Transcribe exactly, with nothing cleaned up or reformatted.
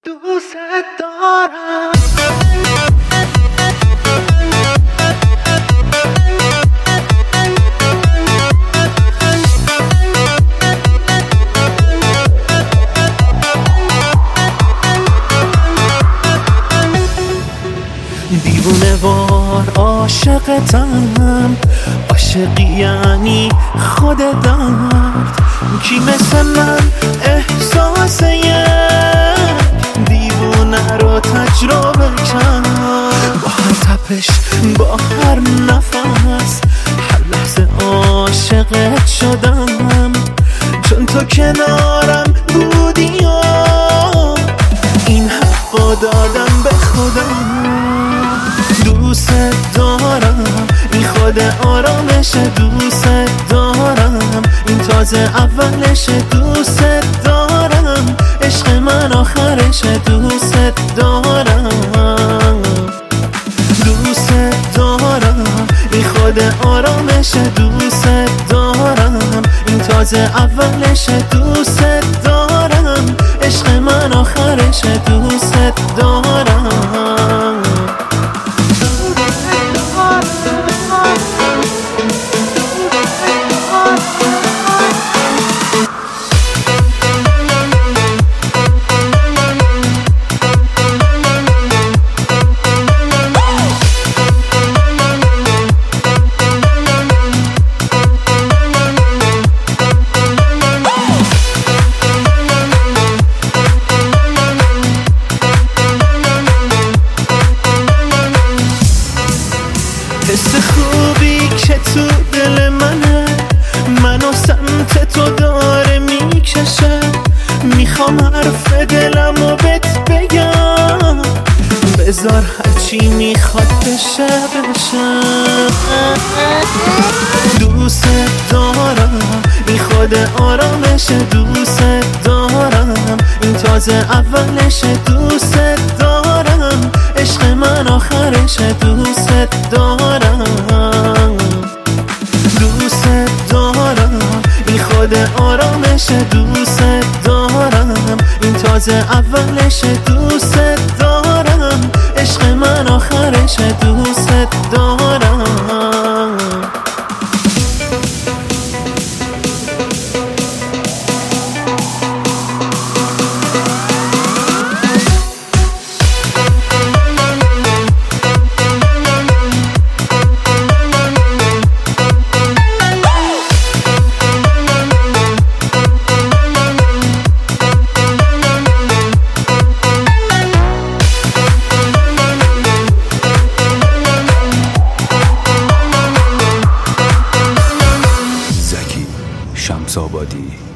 دوست دارم. دیوونه وار عاشقتم، عاشقی یعنی خود درد. کی مثل من احساس یک دیوونه رو تجربه کرد؟ با هر تپش، با هر نفس، هر لحظه عاشقت شدم، چون تو کنارم بودی و این حقو دادم به خودم. دوست دارم، این خود آرامش. دوست دارم، این تازه اولش. دوست دارم، عشق من آخرش. دوست دارم، دوست دارم، این خود آرامش. دوست دارم، این تازه اولش. دوست دارم، عشق من آخرش. دوست دارم. حس خوبی که تو دل منه، منو سمت تو داره میکشه. میخوام حرف دلمو بهت بگم، بذار هرچی میخواد بشه بشه. دوست دارم، این خود آرامش. دوست دارم، این تازه اولش. دوست دارم، عشق من آخرش. دوست دارم، دوست دارم، این خود آرامش. دوست دارم، این تازه اولش. دوست دارم، عشق من آخرش. دوست دارم. شمس آبادی.